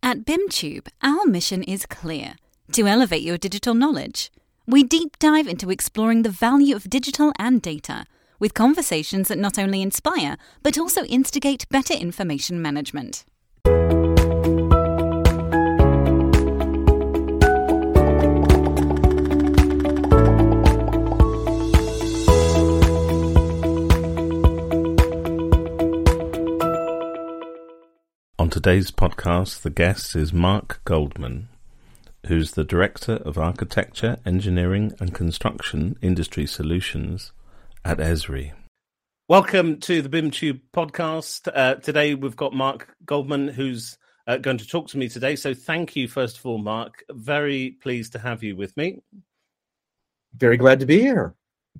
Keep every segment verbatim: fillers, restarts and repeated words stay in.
At BIMTube, our mission is clear: to elevate your digital knowledge. We deep dive into exploring the value of digital and data, with conversations that not only inspire, but also instigate better information management. On today's podcast, the guest is Mark Goldman, who's the Director of Architecture, Engineering and Construction Industry Solutions at Esri. Welcome to the BIMTube podcast. Uh, today we've got Mark Goldman, who's uh, going to talk to me today. So thank you, first of all, Mark. Very pleased to have you with me. Very glad to be here.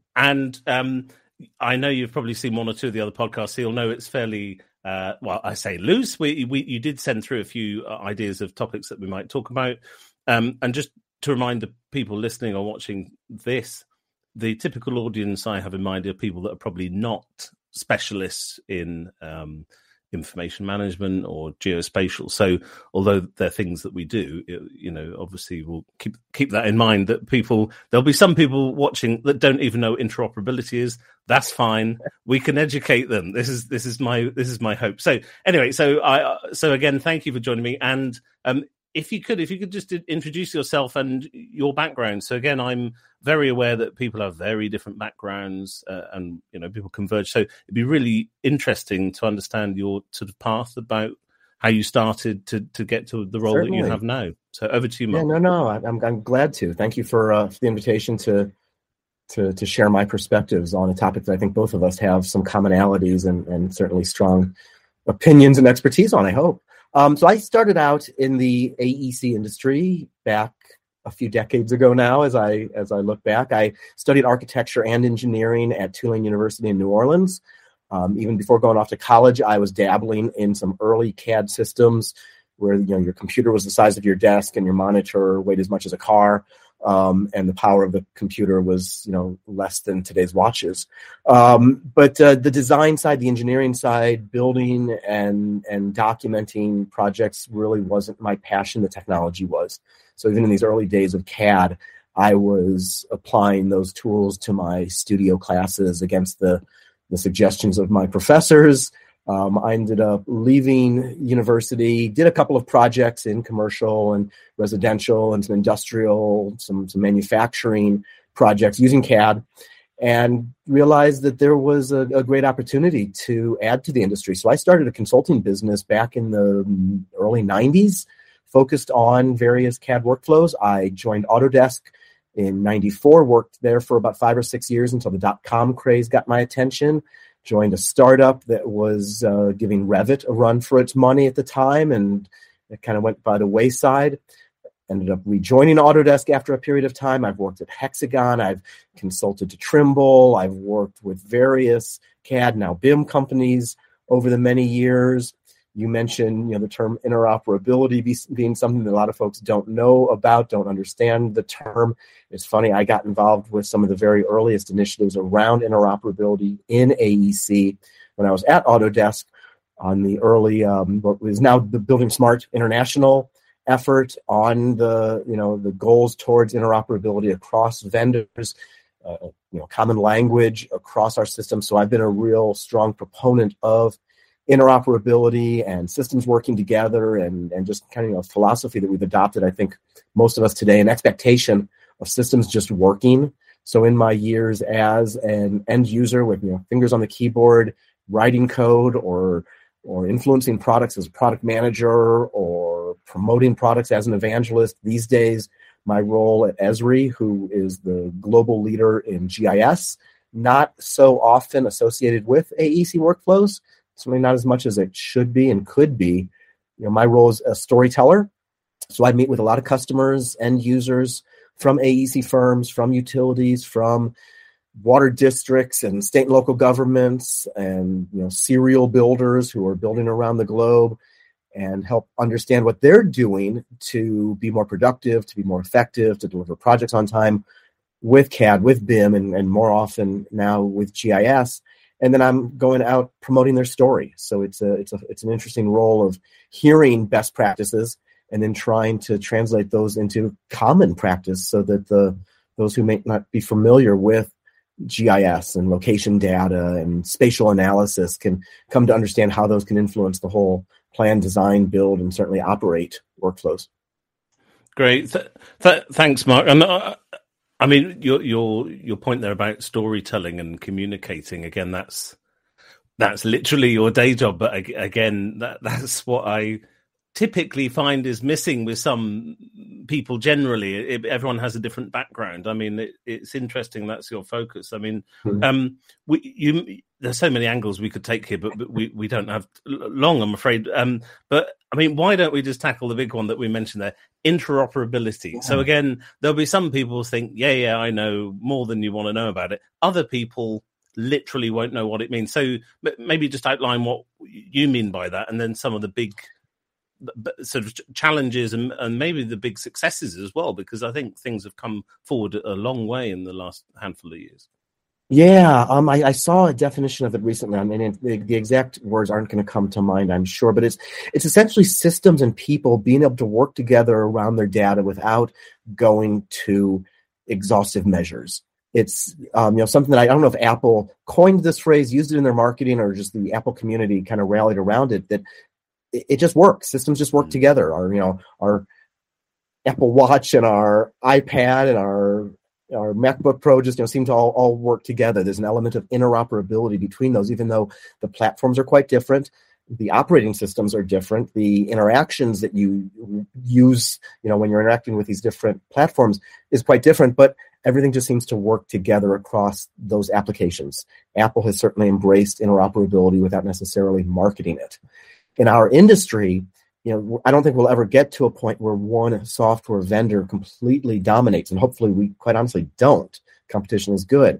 And um, I know you've probably seen one or two of the other podcasts, so you'll know it's fairly... Uh, well, I say loose. We, we you did send through a few ideas of topics that we might talk about. Um, and just to remind the people listening or watching this, the typical audience I have in mind are people that are probably not specialists in um, information management or geospatial. So although they're things that we do, you know, obviously we'll keep keep that in mind, that people, there'll be some people watching that don't even know interoperability is. That's fine. We can educate them. This is this is my this is my hope. So anyway, so I so again, thank you for joining me. And um, if you could, if you could just introduce yourself and your background. So again, I'm very aware that people have very different backgrounds, uh, and you know, people converge. So it'd be really interesting to understand your sort of path about how you started to to get to the role Certainly. that you have now. So over to you, Mark. Yeah, no, no, I'm I'm glad to. Thank you for, uh, for the invitation to. To, to share my perspectives on a topic that I think both of us have some commonalities and, and certainly strong opinions and expertise on, I hope. Um, so I started out in the A E C industry back a few decades ago now. As I as I look back, I studied architecture and engineering at Tulane University in New Orleans. Um, even before going off to college, I was dabbling in some early C A D systems where, you know, your computer was the size of your desk and your monitor weighed as much as a car. Um, and the power of the computer was, you know, less than today's watches. Um, but uh, the design side, the engineering side, building and and documenting projects really wasn't my passion. The technology was. So even in these early days of C A D, I was applying those tools to my studio classes against the the suggestions of my professors. Um, I ended up leaving university, did a couple of projects in commercial and residential and some industrial, some, some manufacturing projects using C A D, and realized that there was a, a great opportunity to add to the industry. So I started a consulting business back in the early nineties, focused on various C A D workflows. I joined Autodesk in ninety-four, worked there for about five or six years until the dot-com craze got my attention. Joined a startup that was uh, giving Revit a run for its money at the time, and it kind of went by the wayside. Ended up rejoining Autodesk after a period of time. I've worked at Hexagon. I've consulted to Trimble. I've worked with various C A D, now BIM companies over the many years. You mentioned, you know, the term interoperability be, being something that a lot of folks don't know about, don't understand the term. It's funny, I got involved with some of the very earliest initiatives around interoperability in A E C when I was at Autodesk on the early, um, what is now the Building Smart International effort on the, you know, the goals towards interoperability across vendors, uh, you know, common language across our system. So I've been a real strong proponent of interoperability and systems working together, and, and just kind of, you know, philosophy that we've adopted, I think, most of us today, an expectation of systems just working. So in my years as an end user with, you know, fingers on the keyboard, writing code or or influencing products as a product manager or promoting products as an evangelist, these days, my role at Esri, who is the global leader in G I S, not so often associated with A E C workflows, certainly not as much as it should be and could be. You know, my role is a storyteller. So I meet with a lot of customers, end users from A E C firms, from utilities, from water districts and state and local governments, and, you know, serial builders who are building around the globe, and help understand what they're doing to be more productive, to be more effective, to deliver projects on time with C A D, with BIM, and, and more often now with G I S. And then I'm going out promoting their story. So it's a it's a it's an interesting role of hearing best practices and then trying to translate those into common practice so that the those who may not be familiar with G I S and location data and spatial analysis can come to understand how those can influence the whole plan, design, build, and certainly operate workflows. Great. Th- th- thanks, Mark. And uh, I mean, your your your point there about storytelling and communicating, again, that's that's literally your day job. But again, that, that's what I typically find is missing with some people generally. It, everyone has a different background. I mean, it, it's interesting that's your focus. I mean, mm-hmm. um, we, you, there's so many angles we could take here, but, but we, we don't have long, I'm afraid. Um, but I mean, why don't we just tackle the big one that we mentioned there, interoperability? Yeah. So again, there'll be some people who think, yeah, yeah, I know more than you want to know about it. Other people literally won't know what it means. So maybe just outline what you mean by that, and then some of the big sort of challenges and, and maybe the big successes as well, because I think things have come forward a long way in the last handful of years. Yeah, um, I, I saw a definition of it recently. I mean, it, the, the exact words aren't going to come to mind, I'm sure, but it's it's essentially systems and people being able to work together around their data without going to exhaustive measures. It's um, you know something that I, I don't know if Apple coined this phrase, used it in their marketing, or just the Apple community kind of rallied around it. That it, it just works. Systems just work together. Our you know our Apple Watch and our iPad and our our MacBook Pro just you know seem to all, all work together. There's an element of interoperability between those, even though the platforms are quite different. The operating systems are different. The interactions that you use, you know, when you're interacting with these different platforms is quite different, but everything just seems to work together across those applications. Apple has certainly embraced interoperability without necessarily marketing it. In our industry, you know, I don't think we'll ever get to a point where one software vendor completely dominates, and hopefully we quite honestly don't. Competition is good.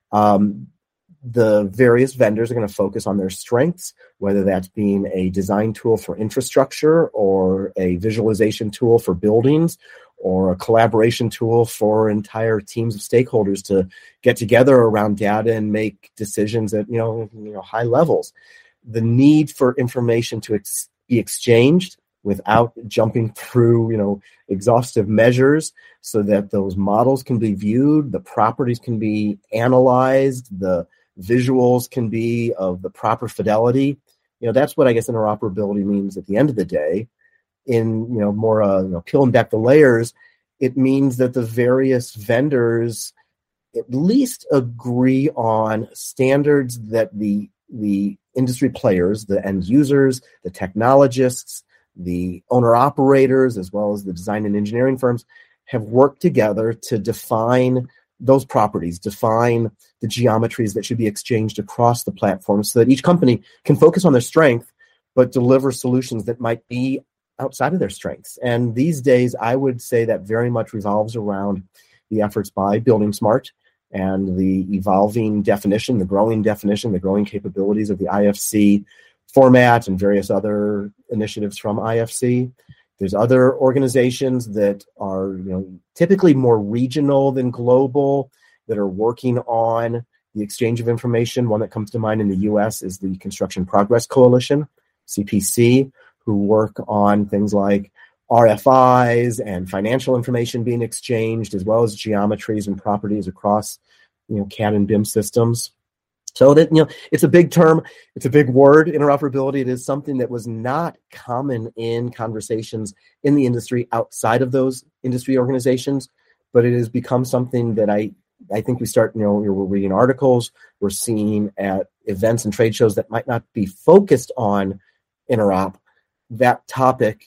Um, the various vendors are going to focus on their strengths, whether that's being a design tool for infrastructure or a visualization tool for buildings or a collaboration tool for entire teams of stakeholders to get together around data and make decisions at you know, you know high levels. The need for information to ex- be exchanged without jumping through you know exhaustive measures so that those models can be viewed, the properties can be analyzed, the visuals can be of the proper fidelity. You know, that's what I guess interoperability means at the end of the day. In, you know, more, uh, you know, peeling back the layers, it means that the various vendors at least agree on standards that the the industry players, the end users, the technologists, the owner-operators, as well as the design and engineering firms, have worked together to define those properties, define the geometries that should be exchanged across the platform so that each company can focus on their strength, but deliver solutions that might be outside of their strengths. And these days, I would say that very much revolves around the efforts by Building Smart and the evolving definition, the growing definition, the growing capabilities of the I F C format and various other initiatives from I F C. There's other organizations that are, you know, typically more regional than global that are working on the exchange of information. One that comes to mind in the U S is the Construction Progress Coalition, C P C, who work on things like R F Is and financial information being exchanged, as well as geometries and properties across, you know, C A D and B I M systems. So that, you know, it's a big term, it's a big word, interoperability. It is something that was not common in conversations in the industry outside of those industry organizations, but it has become something that I, I think we start, you know, we're reading articles, we're seeing at events and trade shows that might not be focused on interop. That topic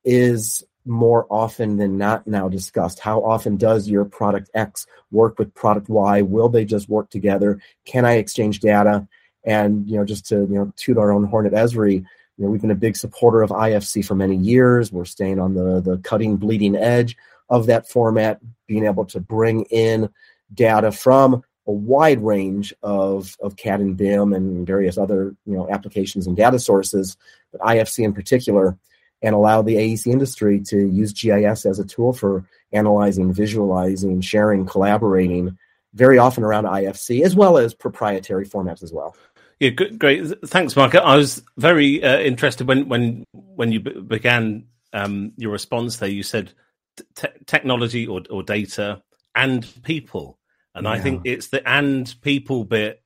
is more often than not now discussed. How often does your product X work with product Y? Will they just work together? Can I exchange data? And, you know, just to, you know, toot our own horn at Esri, you know, we've been a big supporter of I F C for many years. We're staying on the, the cutting, bleeding edge of that format, being able to bring in data from a wide range of, of C A D and B I M and various other, you know, applications and data sources, but I F C in particular, and allow the A E C industry to use G I S as a tool for analyzing, visualizing, sharing, collaborating, very often around I F C, as well as proprietary formats as well. Yeah, good, great. Thanks, Mark. I was very uh, interested when when when you b- began um, your response there. You said te- technology or, or data and people. And yeah. I think it's the and people bit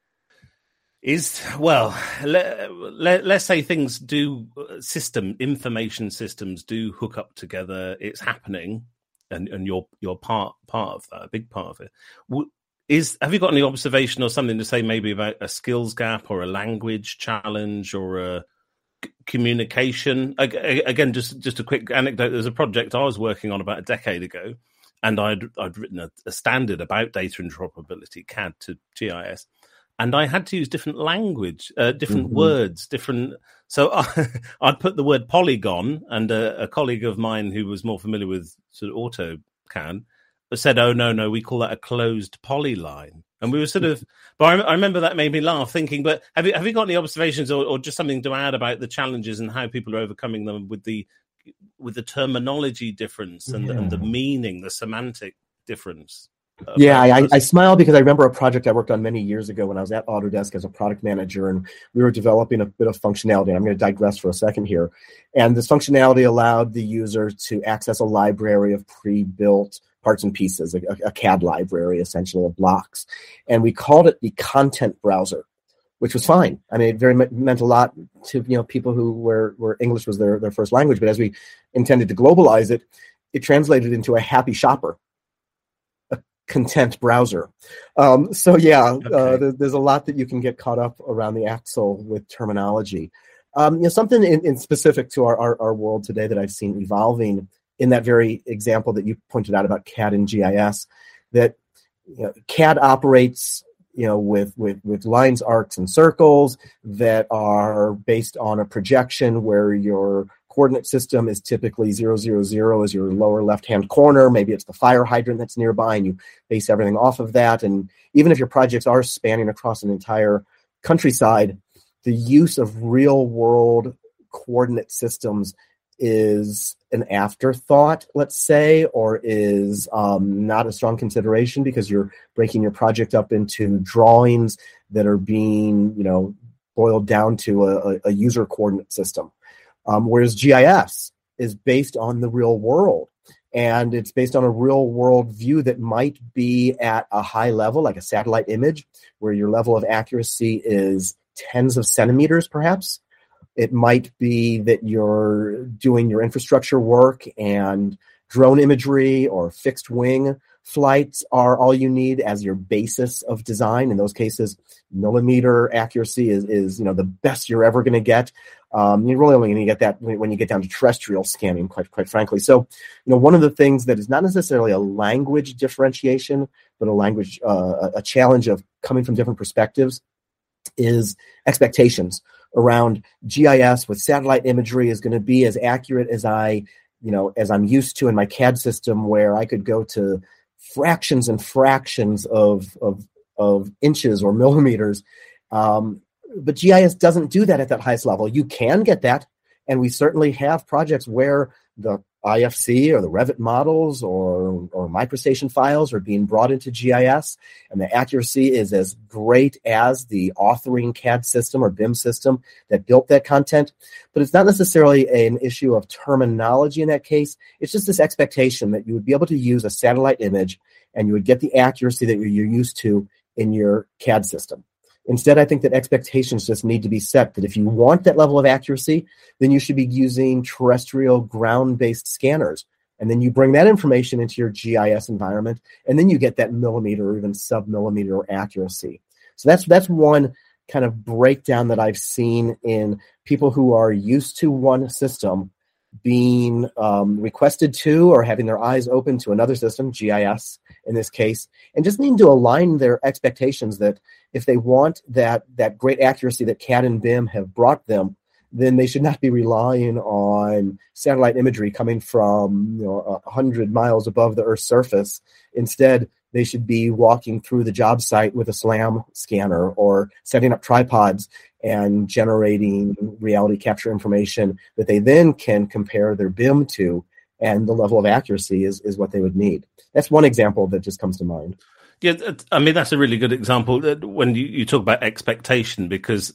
is, well, let, let, let's say things do, system, information systems do hook up together. It's happening, and, and you're, you're part, part of that, a big part of it. Is, have you got any observation or something to say maybe about a skills gap or a language challenge or a c- communication? Again, just, just a quick anecdote. There's a project I was working on about a decade ago, and I'd, I'd written a, a standard about data interoperability, C A D to G I S. And I had to use different language, uh, different mm-hmm. words, different. So I, I'd put the word polygon, and a, a colleague of mine who was more familiar with sort of AutoCAD said, "Oh no, no, we call that a closed polyline." And we were sort of, but I, I remember that made me laugh, thinking, "But have you have you got any observations or, or just something to add about the challenges and how people are overcoming them with the with the terminology difference and, yeah. and the meaning, the semantic difference?" Yeah, I, I smile because I remember a project I worked on many years ago when I was at Autodesk as a product manager, and we were developing a bit of functionality. And I'm going to digress for a second here. And this functionality allowed the user to access a library of pre-built parts and pieces, a, a C A D library, essentially, of blocks. And we called it the content browser, which was fine. I mean, it very meant a lot to, you know, people who were, where English was their, their first language. But as we intended to globalize it, it translated into a happy shopper. Content browser. Um, so yeah, okay. uh, there, there's a lot that you can get caught up around the axle with terminology. Um, you know, something in, in specific to our, our, our world today that I've seen evolving in that very example that you pointed out about C A D and G I S, that you know, C A D operates, you know, with, with, with lines, arcs, and circles that are based on a projection where your coordinate system is typically zero, zero, zero as your lower left-hand corner. Maybe it's the fire hydrant that's nearby, and you base everything off of that. And even if your projects are spanning across an entire countryside, the use of real-world coordinate systems is an afterthought, let's say, or is um, not a strong consideration because you're breaking your project up into drawings that are being, you know, boiled down to a, a user coordinate system. Um, whereas G I S is based on the real world, and it's based on a real world view that might be at a high level, like a satellite image, where your level of accuracy is tens of centimeters, perhaps. It might be that you're doing your infrastructure work and drone imagery or fixed wing flights are all you need as your basis of design. In those cases, millimeter accuracy is, is you know, the best you're ever going to get. Um, you're really only going to get that when you get down to terrestrial scanning, quite quite frankly. So, you know, one of the things that is not necessarily a language differentiation, but a language, uh, a challenge of coming from different perspectives, is expectations around G I S with satellite imagery is going to be as accurate as I, you know, as I'm used to in my C A D system, where I could go to fractions and fractions of of, of inches or millimeters. Um, But G I S doesn't do that at that highest level. You can get that, and we certainly have projects where the I F C or the Revit models or or MicroStation files are being brought into G I S, and the accuracy is as great as the authoring C A D system or B I M system that built that content. But it's not necessarily an issue of terminology in that case. It's just this expectation that you would be able to use a satellite image and you would get the accuracy that you're used to in your C A D system. Instead, I think that expectations just need to be set that if you want that level of accuracy, then you should be using terrestrial ground-based scanners. And then you bring that information into your G I S environment, and then you get that millimeter or even sub-millimeter accuracy. So that's that's one kind of breakdown that I've seen in people who are used to one system being um, requested to or having their eyes open to another system, G I S in this case, and just needing to align their expectations that if they want that that great accuracy that C A D and B I M have brought them, then they should not be relying on satellite imagery coming from, you know, one hundred miles above the Earth's surface. Instead, they should be walking through the job site with a SLAM scanner or setting up tripods and generating reality capture information that they then can compare their B I M to, and the level of accuracy is, is what they would need. That's one example that just comes to mind. Yeah, I mean, that's a really good example when you, you talk about expectation, because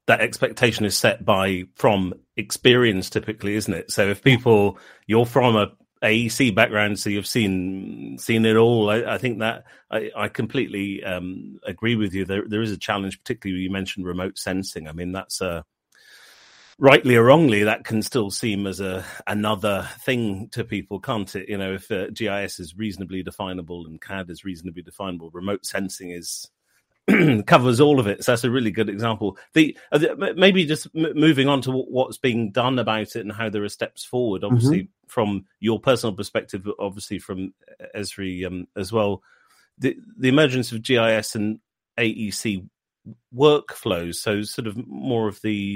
that expectation is set by from experience typically, isn't it? So if people, you're from a A E C background, so you've seen seen it all. I, I think that I, I completely um, agree with you. There there is a challenge, particularly you mentioned remote sensing. I mean, that's a rightly or wrongly, that can still seem as a another thing to people, can't it? You know, if uh, G I S is reasonably definable and C A D is reasonably definable, remote sensing is covers all of it. So that's a really good example. The uh, maybe just m- moving on to w- what's being done about it and how there are steps forward. Obviously, mm-hmm. from your personal perspective, obviously from Esri um, as well. The the emergence of G I S and A E C workflows. So sort of more of the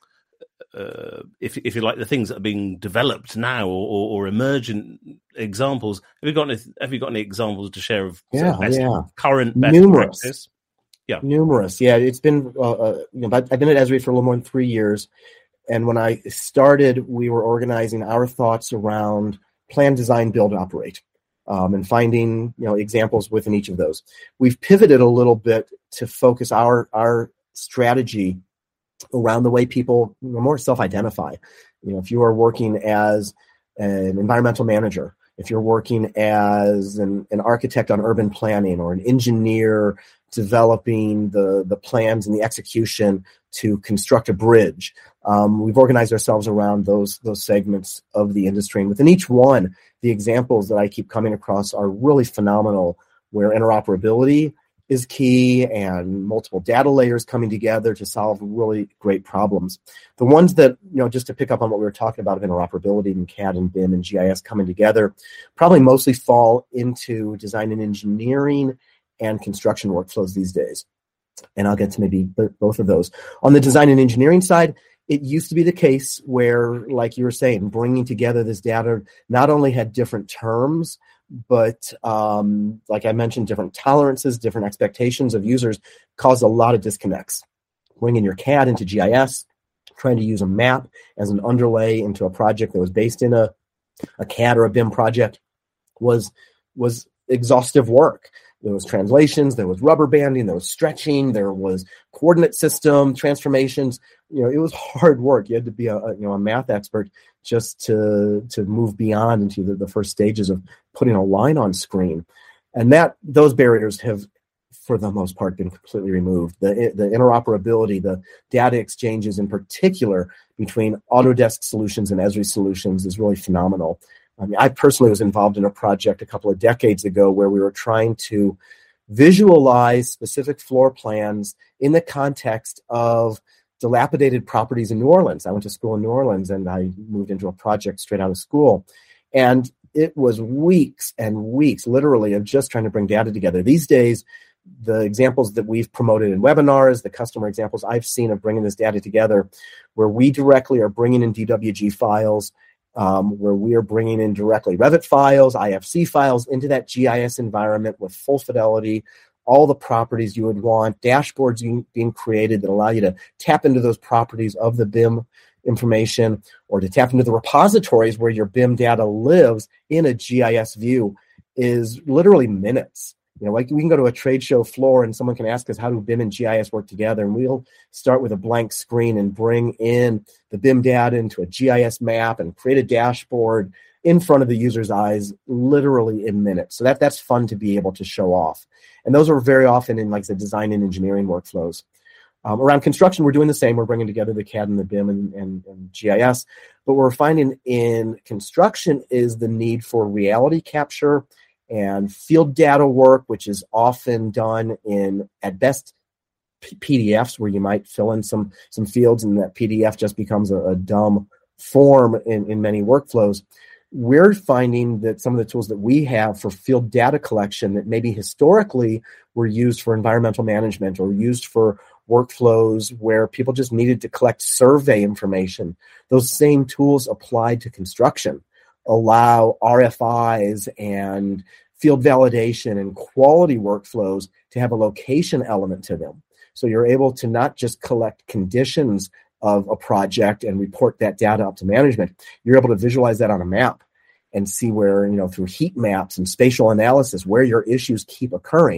Uh, if if you like, the things that are being developed now, or, or, or emergent examples. Have you got any? Have you got any examples to share of yeah, sort of best, yeah. current best numerous, practice? Yeah, numerous. Yeah, it's been. Uh, uh, you know, I've been at Esri for a little more than three years, and when I started, we were organizing our thoughts around plan, design, build, operate, um, and finding you know examples within each of those. We've pivoted a little bit to focus our our strategy around the way people more self-identify. You know, if you are working as an environmental manager, if you're working as an, an architect on urban planning, or an engineer developing the, the plans and the execution to construct a bridge, um, we've organized ourselves around those, those segments of the industry. And within each one, the examples that I keep coming across are really phenomenal, where interoperability is key and multiple data layers coming together to solve really great problems. The ones that, you know, just to pick up on what we were talking about of interoperability and C A D and B I M and G I S coming together, probably mostly fall into design and engineering and construction workflows these days. And I'll get to maybe b- both of those. On the design and engineering side, it used to be the case where, like you were saying, bringing together this data not only had different terms, but um, like I mentioned, different tolerances, different expectations of users caused a lot of disconnects. Bringing your C A D into G I S, trying to use a map as an underlay into a project that was based in a, a C A D or a B I M project was was exhaustive work. There was translations, there was rubber banding, there was stretching, there was coordinate system transformations. You know, it was hard work. You had to be a, a you know a math expert just to to move beyond into the, the first stages of putting a line on screen, and that those barriers have, for the most part, been completely removed. The the interoperability, the data exchanges in particular between Autodesk solutions and Esri solutions is really phenomenal. I mean, I personally was involved in a project a couple of decades ago where we were trying to visualize specific floor plans in the context of dilapidated properties in New Orleans. I went to school in New Orleans, and I moved into a project straight out of school. And it was weeks and weeks, literally, of just trying to bring data together. These days, the examples that we've promoted in webinars, the customer examples I've seen of bringing this data together, where we directly are bringing in D W G files, Um, where we are bringing in directly Revit files, I F C files into that G I S environment with full fidelity, all the properties you would want, dashboards being created that allow you to tap into those properties of the B I M information, or to tap into the repositories where your B I M data lives in a G I S view, is literally minutes. You know, like we can go to a trade show floor and someone can ask us, how do B I M and G I S work together? And we'll start with a blank screen and bring in the B I M data into a G I S map and create a dashboard in front of the user's eyes, literally in minutes. So that that's fun to be able to show off. And those are very often in like the design and engineering workflows. Um, around construction, we're doing the same. We're bringing together the C A D and the B I M and, and, and G I S. But what we're finding in construction is the need for reality capture and field data work, which is often done in, at best, P- PDFs, where you might fill in some some fields, and that P D F just becomes a, a dumb form in, in many workflows. We're finding that some of the tools that we have for field data collection that maybe historically were used for environmental management or used for workflows where people just needed to collect survey information, those same tools applied to construction allow R F Is and field validation and quality workflows to have a location element to them. So you're able to not just collect conditions of a project and report that data up to management. You're able to visualize that on a map and see where, you know, through heat maps and spatial analysis, where your issues keep occurring.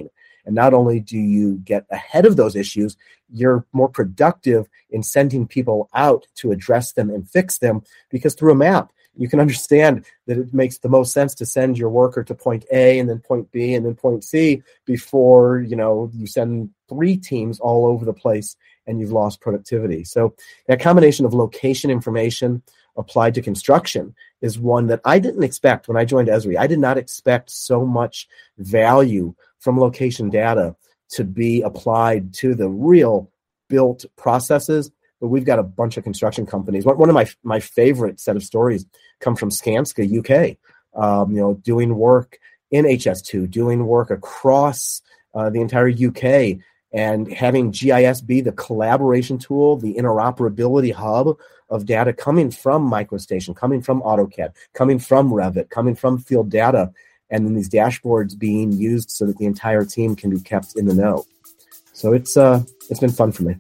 And not only do you get ahead of those issues, you're more productive in sending people out to address them and fix them, because through a map, you can understand that it makes the most sense to send your worker to point A and then point B and then point C before, you know, you send three teams all over the place and you've lost productivity. So that combination of location information applied to construction is one that I didn't expect when I joined Esri. I did not expect so much value from location data to be applied to the real built processes. But we've got a bunch of construction companies. One of my my favorite set of stories come from Skanska, U K. Um, you know, doing work in H S two, doing work across uh, the entire U K, and having G I S be the collaboration tool, the interoperability hub of data coming from MicroStation, coming from AutoCAD, coming from Revit, coming from field data, and then these dashboards being used so that the entire team can be kept in the know. So it's uh, it's been fun for me.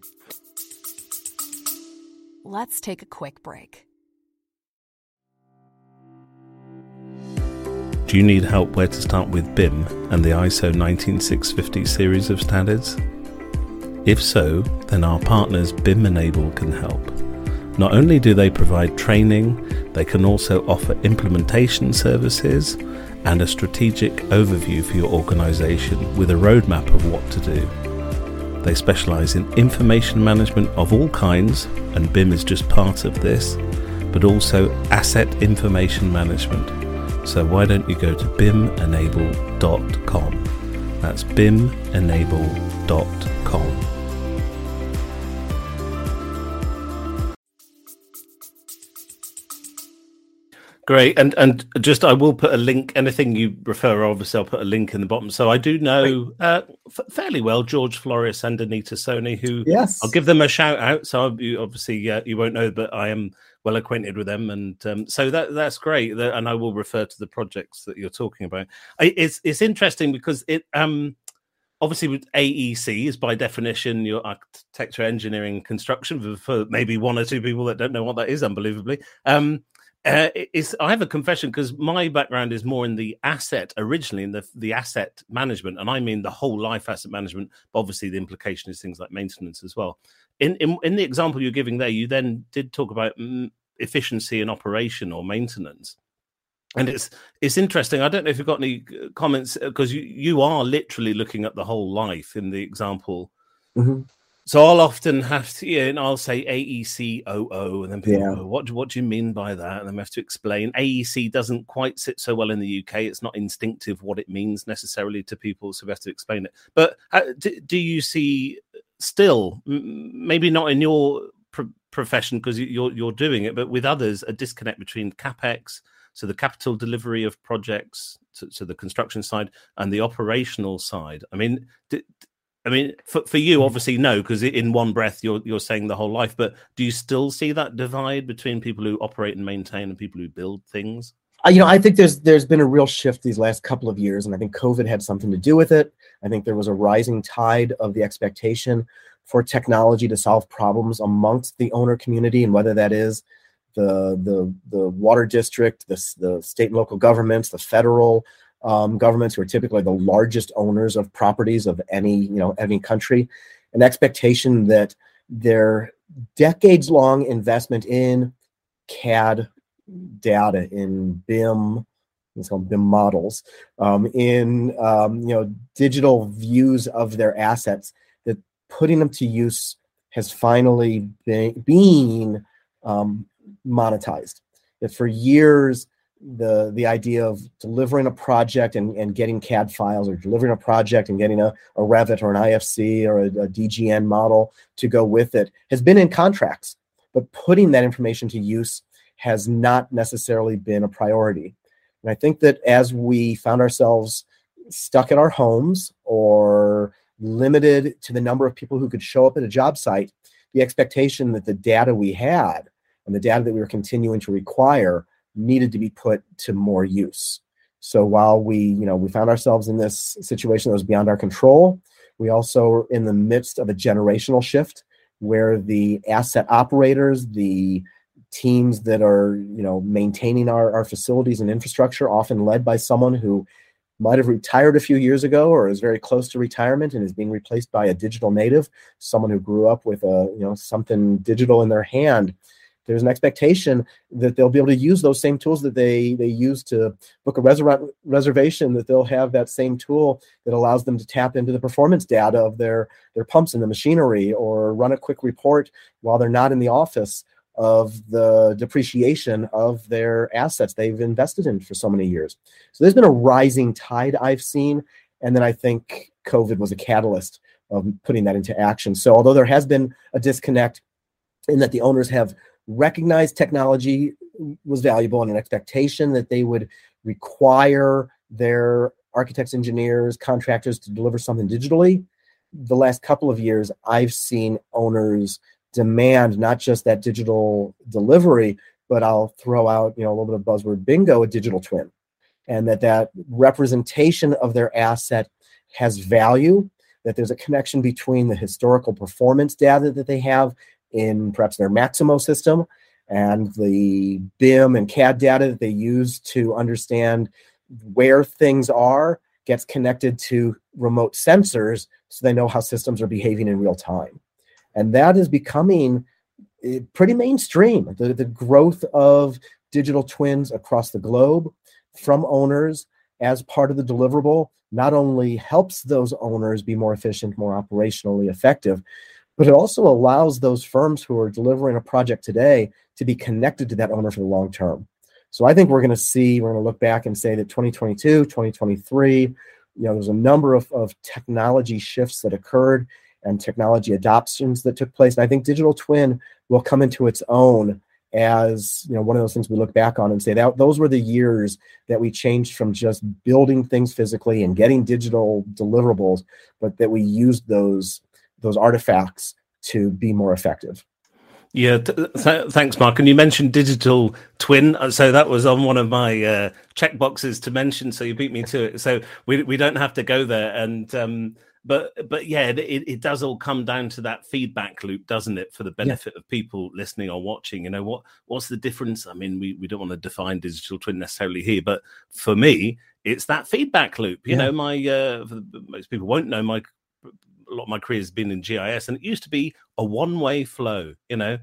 Let's take a quick break. Do you need help where to start with B I M and the I S O nineteen six fifty series of standards? If so, then our partners B I M Enable can help. Not only do they provide training, they can also offer implementation services and a strategic overview for your organization with a roadmap of what to do. They specialize in information management of all kinds, and B I M is just part of this, but also asset information management. So why don't you go to B I M enable dot com? That's B I M enable dot com. Great, and and just I will put a link. Anything you refer, obviously, I'll put a link in the bottom. So I do know uh, f- fairly well George Flores and Anita Soni, who yes. I'll give them a shout out. So you, obviously uh, you won't know, but I am well acquainted with them, and um, so that that's great. And I will refer to the projects that you're talking about. I, it's it's interesting because it um obviously with A E C is by definition your architecture, engineering, construction. For, for maybe one or two people that don't know what that is, unbelievably. Um, Uh, it's, I have a confession because my background is more in the asset, originally in the, the asset management, and I mean the whole life asset management. But obviously, the implication is things like maintenance as well. In in, in the example you're giving there, you then did talk about mm, efficiency in operation or maintenance, and it's it's interesting. I don't know if you've got any comments because you, you are literally looking at the whole life in the example. Mm-hmm. So I'll often have to, yeah, and I'll say A E C O O, and then people yeah. go, what, what do you mean by that? And then we have to explain. A E C doesn't quite sit so well in the U K. It's not instinctive what it means necessarily to people, so we have to explain it. But uh, do, do you see still, maybe not in your pr- profession because you're, you're doing it, but with others, a disconnect between CapEx, so the capital delivery of projects, to, to the construction side, and the operational side? I mean, do, I mean, for, for you, obviously, no, because in one breath, you're you're saying the whole life. But do you still see that divide between people who operate and maintain and people who build things? Uh, you know, I think there's there's been a real shift these last couple of years, and I think COVID had something to do with it. I think there was a rising tide of the expectation for technology to solve problems amongst the owner community, and whether that is the the the water district, the the state and local governments, the federal Um, governments, who are typically the largest owners of properties of any, you know, any country, an expectation that their decades-long investment in C A D data, in B I M, it's called B I M models, um, in um, you know, digital views of their assets, that putting them to use has finally been, been um, monetized. That for years, the the idea of delivering a project and, and getting C A D files, or delivering a project and getting a, a Revit or an I F C or a, a D G N model to go with it has been in contracts, but putting that information to use has not necessarily been a priority. And I think that as we found ourselves stuck at our homes or limited to the number of people who could show up at a job site, the expectation that the data we had and the data that we were continuing to require needed to be put to more use. So while we, you know, we found ourselves in this situation that was beyond our control, we also were in the midst of a generational shift where the asset operators, the teams that are, you know, maintaining our, our facilities and infrastructure, often led by someone who might have retired a few years ago or is very close to retirement and is being replaced by a digital native, someone who grew up with a, you know, something digital in their hand. There's an expectation that they'll be able to use those same tools that they they use to book a reser- reservation, that they'll have that same tool that allows them to tap into the performance data of their, their pumps and the machinery, or run a quick report while they're not in the office of the depreciation of their assets they've invested in for so many years. So there's been a rising tide I've seen, and then I think COVID was a catalyst of putting that into action. So although there has been a disconnect in that the owners have recognized technology was valuable and an expectation that they would require their architects, engineers, contractors to deliver something digitally, the last couple of years, I've seen owners demand not just that digital delivery, but I'll throw out, you know, a little bit of buzzword bingo, a digital twin, and that that representation of their asset has value, that there's a connection between the historical performance data that they have in perhaps their Maximo system and the B I M and C A D data that they use to understand where things are, gets connected to remote sensors so they know how systems are behaving in real time. And that is becoming pretty mainstream. The, the growth of digital twins across the globe from owners as part of the deliverable not only helps those owners be more efficient, more operationally effective, but it also allows those firms who are delivering a project today to be connected to that owner for the long term. So I think we're going to see, we're going to look back and say that twenty twenty-two, twenty twenty-three, you know, there's a number of, of technology shifts that occurred and technology adoptions that took place. And I think digital twin will come into its own as, you know, one of those things we look back on and say that those were the years that we changed from just building things physically and getting digital deliverables, but that we used those those artifacts to be more effective. Yeah, th- th- thanks, Mark. And you mentioned digital twin, so that was on one of my uh, check boxes to mention. So you beat me to it. So we we don't have to go there. And um, but but yeah, it, it does all come down to that feedback loop, doesn't it? For the benefit yeah. of people listening or watching, you know, what what's the difference? I mean, we we don't want to define digital twin necessarily here, but for me, it's that feedback loop. You yeah. know, my uh, for the, most people won't know my. A lot of my career has been in G I S, and it used to be a one-way flow, you know,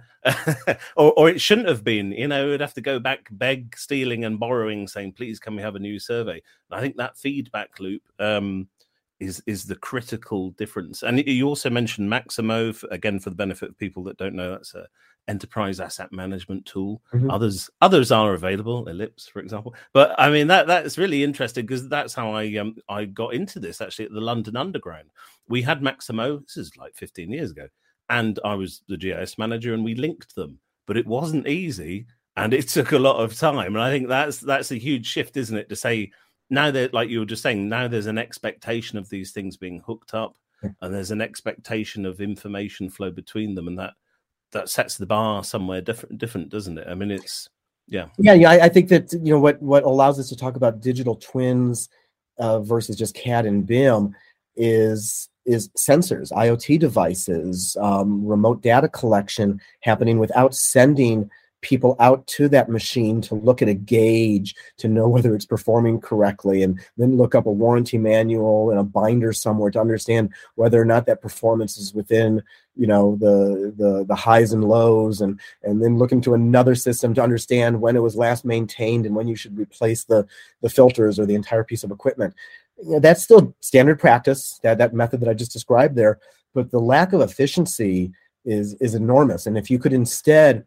or, or it shouldn't have been, you know, it'd have to go back, beg, stealing and borrowing, saying, please, can we have a new survey? And I think that feedback loop um, is is the critical difference. And you also mentioned Maximo, again, for the benefit of people that don't know, that's a enterprise asset management tool. Mm-hmm. Others others are available, Ellipse, for example. But I mean, that that's really interesting because that's how I um I got into this actually at the London Underground. We had Maximo, this is like fifteen years ago, and I was the G I S manager and we linked them, but it wasn't easy and it took a lot of time. And I think that's that's a huge shift, isn't it? To say now that, like you were just saying, now there's an expectation of these things being hooked up and there's an expectation of information flow between them, and that that sets the bar somewhere different, different, doesn't it? I mean, it's, yeah. Yeah, yeah. I, I think that, you know, what, what allows us to talk about digital twins uh, versus just C A D and B I M is, is sensors, IoT devices, um, remote data collection happening without sending people out to that machine to look at a gauge to know whether it's performing correctly, and then look up a warranty manual in a binder somewhere to understand whether or not that performance is within, you know, the the the highs and lows, and and then look into another system to understand when it was last maintained and when you should replace the the filters or the entire piece of equipment. You know, that's still standard practice, that that method that I just described there, but the lack of efficiency is is enormous. And if you could instead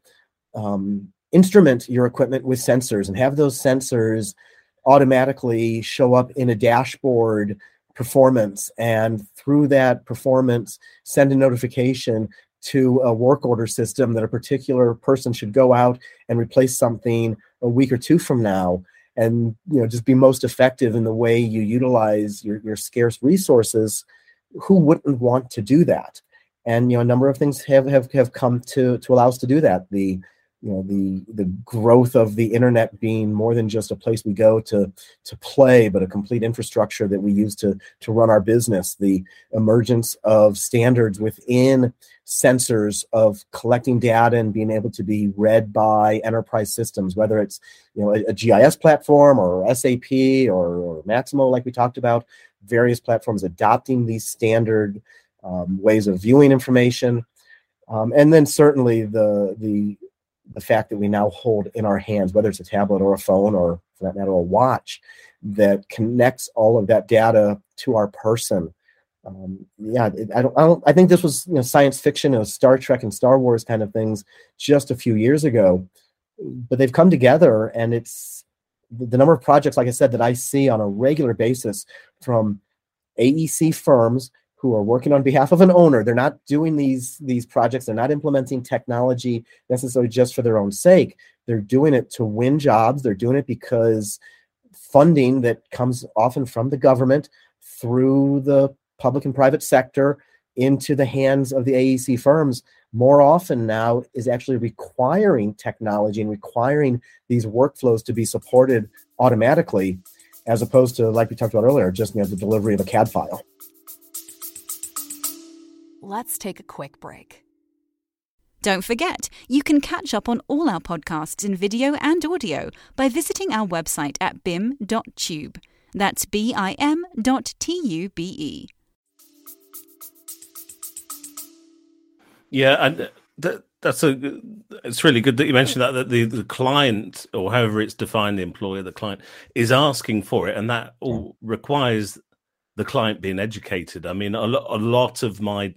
Um, instrument your equipment with sensors and have those sensors automatically show up in a dashboard performance, and through that performance send a notification to a work order system that a particular person should go out and replace something a week or two from now, and, you know, just be most effective in the way you utilize your, your scarce resources. Who wouldn't want to do that? And, you know, a number of things have have, have come to to allow us to do that. The you know, the the growth of the internet being more than just a place we go to to play, but a complete infrastructure that we use to to run our business. The emergence of standards within sensors of collecting data and being able to be read by enterprise systems, whether it's, you know, a, a G I S platform or S A P or, or Maximo, like we talked about, various platforms adopting these standard um, ways of viewing information. Um, and then certainly the the the fact that we now hold in our hands, whether it's a tablet or a phone or for that matter, a watch, that connects all of that data to our person. Um, yeah, I don't, I don't, I think this was, you know, science fiction, it was Star Trek and Star Wars kind of things just a few years ago, but they've come together, and it's the number of projects, like I said, that I see on a regular basis from A E C firms who are working on behalf of an owner. They're not doing these, these projects. They're not implementing technology necessarily just for their own sake. They're doing it to win jobs. They're doing it because funding that comes often from the government through the public and private sector into the hands of the A E C firms more often now is actually requiring technology and requiring these workflows to be supported automatically, as opposed to, like we talked about earlier, just, you know, the delivery of a C A D file. Let's take a quick break. Don't forget, you can catch up on all our podcasts in video and audio by visiting our website at bim dot tube. That's B I M dot T U B E. Yeah, and that, that's a. It's really good that you mentioned that that the, the client, or however it's defined, the employer, the client, is asking for it, and that all requires the client being educated. I mean, a, lo- a lot of my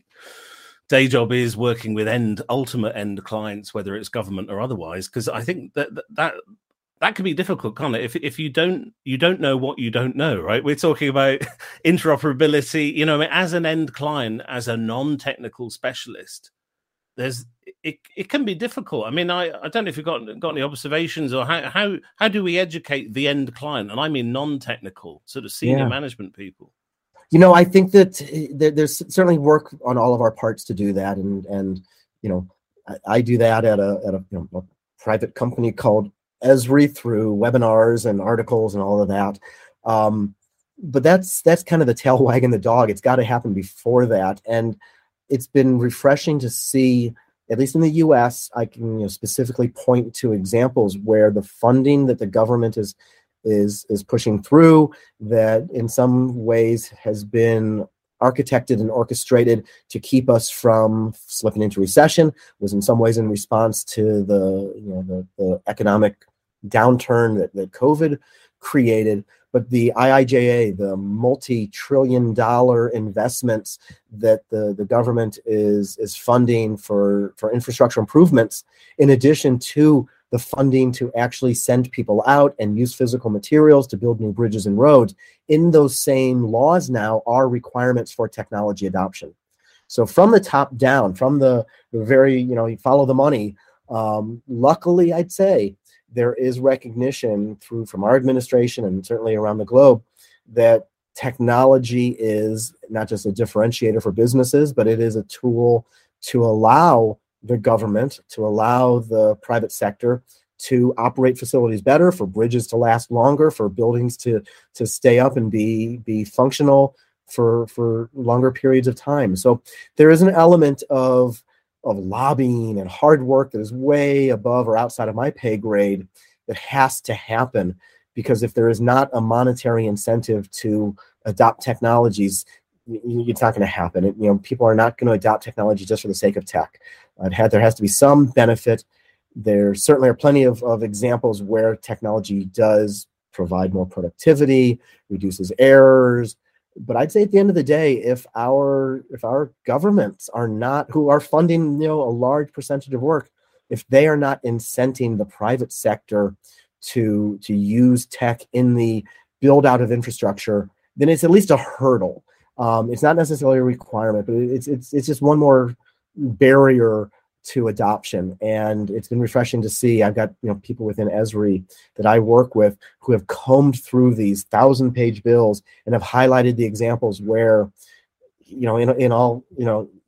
day job is working with end ultimate end clients, whether it's government or otherwise, because I think that that. that That can be difficult, can't it? If if you don't you don't know what you don't know, right? We're talking about interoperability. You know, as an end client, as a non-technical specialist, there's it. It can be difficult. I mean, I, I don't know if you've got got any observations, or how how how do we educate the end client? And I mean non-technical, sort of senior Yeah. management people. You know, I think that there, there's certainly work on all of our parts to do that, and and you know, I, I do that at a at a, you know, a private company called Esri through webinars and articles and all of that. Um, but that's that's kind of the tail wagging the dog. It's got to happen before that. And it's been refreshing to see, at least in the U S, I can, you know, specifically point to examples where the funding that the government is is is pushing through, that in some ways has been architected and orchestrated to keep us from slipping into recession, was in some ways in response to the, you know, the, the economic downturn that, that COVID created. But the I I J A, the multi-trillion dollar investments that the, the government is is funding for, for infrastructure improvements, in addition to the funding to actually send people out and use physical materials to build new bridges and roads, in those same laws now are requirements for technology adoption. So from the top down, from the, the very, you know, you follow the money, um, luckily, I'd say, there is recognition through from our administration and certainly around the globe that technology is not just a differentiator for businesses, but it is a tool to allow the government, to allow the private sector to operate facilities better, for bridges to last longer, for buildings to to stay up and be be functional for for longer periods of time. So there is an element of of lobbying and hard work that is way above or outside of my pay grade that has to happen, because if there is not a monetary incentive to adopt technologies, it's not going to happen. It, you know, people are not going to adopt technology just for the sake of tech. Uh, it had, there has to be some benefit. There certainly are plenty of, of examples where technology does provide more productivity, reduces errors. But I'd say at the end of the day, if our if our governments are not, who are funding, you know, a large percentage of work, if they are not incenting the private sector to to use tech in the build out of infrastructure, then it's at least a hurdle. Um, it's not necessarily a requirement, but it's it's it's just one more barrier to adoption. And it's been refreshing to see. I've got, you know, people within Esri that I work with who have combed through these thousand page bills and have highlighted the examples where, you know, in in all, you know,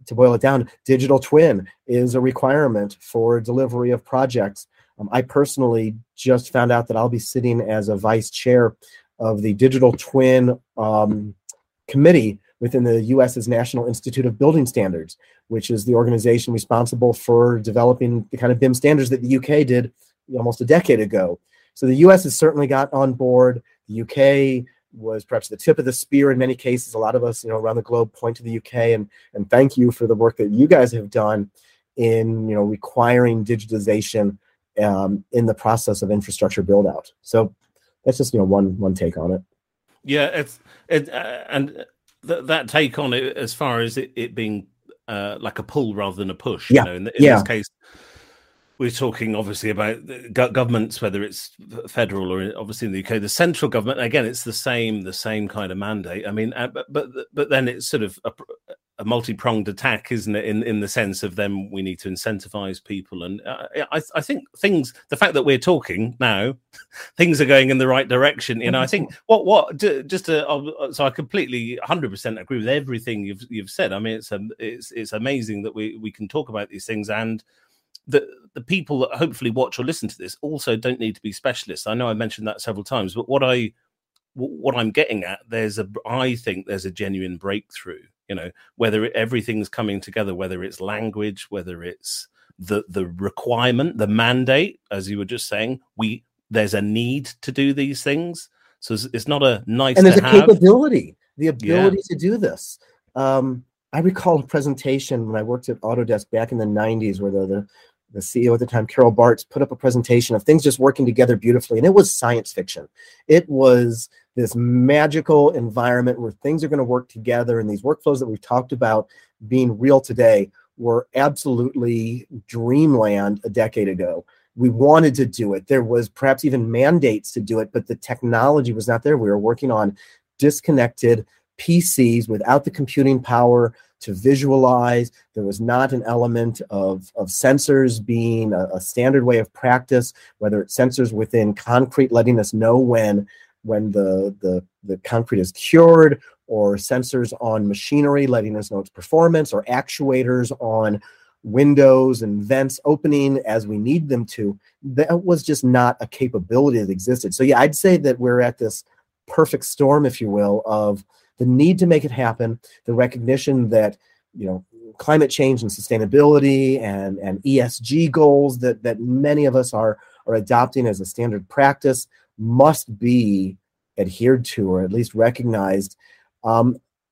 to boil it down, digital twin is a requirement for delivery of projects. Um, I personally just found out that I'll be sitting as a vice chair of the digital twin um, committee within the U S's National Institute of Building Standards, which is the organization responsible for developing the kind of B I M standards that the U K did almost a decade ago. So the U S has certainly got on board. The U K was perhaps the tip of the spear in many cases. A lot of us, you know, around the globe point to the U K and, and thank you for the work that you guys have done in, you know, requiring digitization um, in the process of infrastructure build out. So that's just, you know, one one take on it. Yeah, it's it, uh, and th- that take on it as far as it, it being uh, like a pull rather than a push. Yeah. You know, in, in yeah. this case, we're talking obviously about go- governments, whether it's federal or obviously in the U K, the central government. Again, it's the same, the same kind of mandate. I mean, uh, but but but then it's sort of a, a multi-pronged attack, isn't it? In in the sense of then we need to incentivize people, and uh, I I think things. The fact that we're talking now, things are going in the right direction. You know, I think what what just to, so I completely one hundred percent agree with everything you've you've said. I mean, it's um, it's it's amazing that we we can talk about these things and. The, the people that hopefully watch or listen to this also don't need to be specialists. I know I mentioned that several times, but what I what I'm getting at, there's a I think there's a genuine breakthrough. You know, whether it, everything's coming together, whether it's language, whether it's the the requirement, the mandate, as you were just saying, we there's a need to do these things. So it's, it's not a nice and there's to a have. capability, the ability Yeah. to do this. Um, I recall a presentation when I worked at Autodesk back in the nineties, where the the The C E O at the time, Carol Bartz, put up a presentation of things just working together beautifully. And it was science fiction. It was this magical environment where things are going to work together. And these workflows that we've talked about being real today were absolutely dreamland a decade ago. We wanted to do it. There was perhaps even mandates to do it, but the technology was not there. We were working on disconnected P Cs without the computing power to visualize. There was not an element of, of sensors being a, a standard way of practice, whether it's sensors within concrete letting us know when, when the, the, the concrete is cured, or sensors on machinery letting us know its performance, or actuators on windows and vents opening as we need them to. That was just not a capability that existed. So yeah, I'd say that we're at this perfect storm, if you will, of the need to make it happen, the recognition that, you know, climate change and sustainability and, and E S G goals that, that many of us are, are adopting as a standard practice must be adhered to, or at least recognized. Um,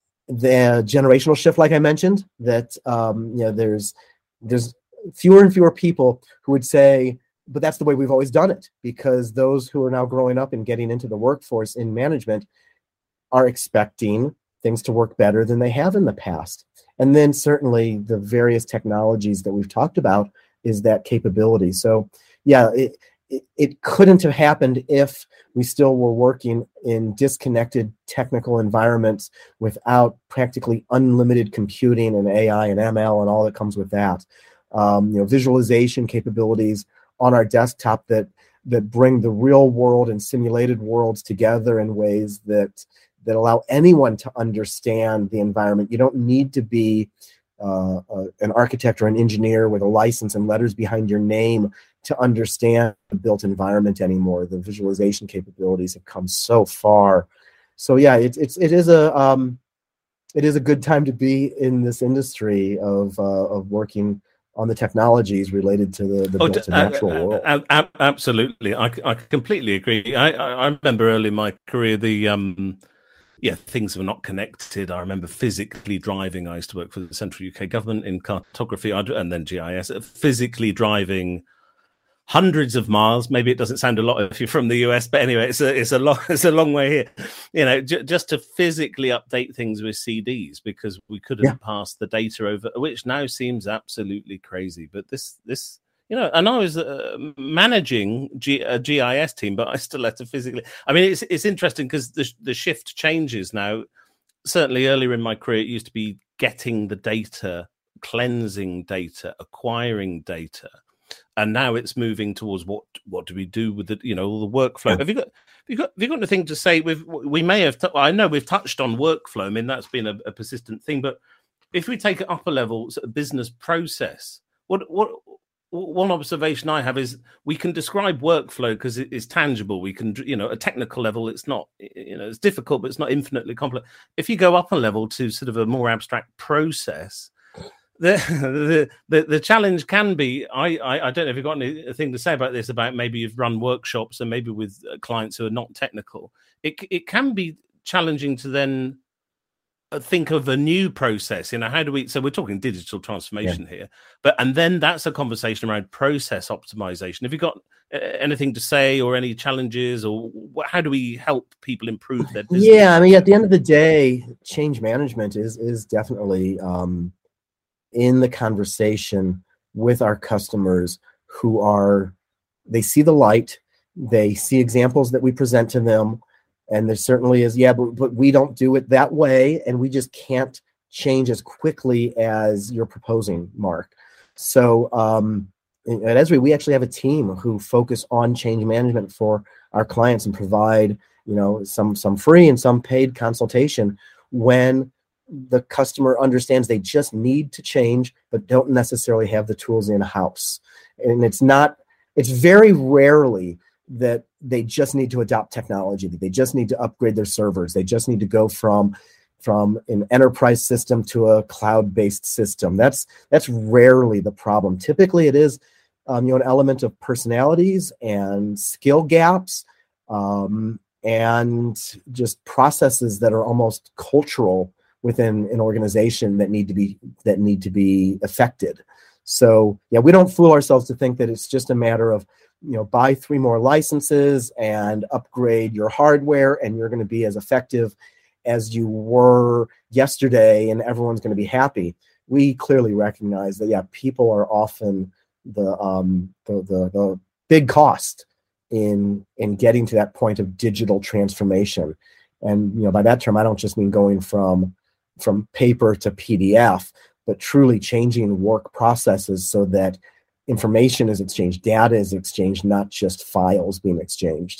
the generational shift, like I mentioned, that um, you know, there's there's fewer and fewer people who would say, but that's the way we've always done it, because those who are now growing up and getting into the workforce in management are expecting things to work better than they have in the past. And then certainly the various technologies that we've talked about is that capability. So yeah, it, it, it couldn't have happened if we still were working in disconnected technical environments without practically unlimited computing and A I and M L and all that comes with that. Um, you know, visualization capabilities on our desktop that that bring the real world and simulated worlds together in ways that that allow anyone to understand the environment. You don't need to be uh, uh, an architect or an engineer with a license and letters behind your name to understand the built environment anymore. The visualization capabilities have come so far. So yeah, it's it's it is a um, it is a good time to be in this industry of uh, of working on the technologies related to the, the oh, built and uh, natural uh, world. Uh, uh, absolutely, I, I completely agree. I, I, I remember early in my career, the um, yeah, things were not connected. I remember physically driving. I used to work for the Central U K government in cartography, and then G I S. Physically driving hundreds of miles. Maybe it doesn't sound a lot if you're from the U S, but anyway, it's a it's a long it's a long way here. You know, j- just to physically update things with C Ds because we couldn't Yeah. pass the data over, which now seems absolutely crazy. But this this you know, and I was uh, managing G- a G I S team, but I still had to physically. I mean, it's it's interesting because the the shift changes now. Certainly, earlier in my career, it used to be getting the data, cleansing data, acquiring data. And now it's moving towards what what do we do with the you know all the workflow? Yeah. Have you got have you got have you got anything to say? With we may have t- I know we've touched on workflow. I mean that's been a, a persistent thing, but if we take it up a level, sort of business process, what what one observation I have is we can describe workflow because it is tangible. We can, you know, at a technical level, it's not, you know, it's difficult, but it's not infinitely complex. If you go up a level to sort of a more abstract process, the the the, the challenge can be. I, I I don't know if you've got anything to say about this. About maybe you've run workshops and maybe with clients who are not technical. It it can be challenging to then think of a new process. You know, how do we? So we're talking digital transformation yeah. here, but and then that's a conversation around process optimization. Have you got uh, anything to say, or any challenges, or what, how do we help people improve their business? Yeah, I mean, at the end of the day, change management is is definitely um, in the conversation with our customers who are, they see the light, they see examples that we present to them, and there certainly is, yeah, but, but we don't do it that way, and we just can't change as quickly as you're proposing, Mark. So um, at Esri, we actually have a team who focus on change management for our clients and provide, you know, some some free and some paid consultation when the customer understands they just need to change, but don't necessarily have the tools in-house. And it's not, it's very rarely that they just need to adopt technology, that they just need to upgrade their servers, they just need to go from from an enterprise system to a cloud-based system. That's that's rarely the problem. Typically, it is um, you know, an element of personalities and skill gaps, um, and just processes that are almost cultural within an organization that need to be that need to be affected. So yeah, we don't fool ourselves to think that it's just a matter of, you know, buy three more licenses and upgrade your hardware and you're going to be as effective as you were yesterday and everyone's going to be happy. We clearly recognize that, yeah, people are often the um, the, the the big cost in in getting to that point of digital transformation. And, you know, by that term, I don't just mean going from from paper to P D F, but truly changing work processes so that information is exchanged, data is exchanged, not just files being exchanged.